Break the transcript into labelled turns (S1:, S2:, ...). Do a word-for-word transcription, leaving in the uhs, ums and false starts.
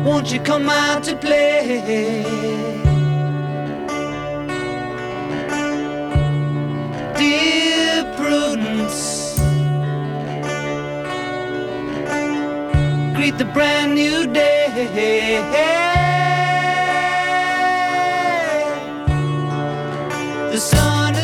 S1: won't you come out to play? Dear Prudence, greet the brand new day. The sun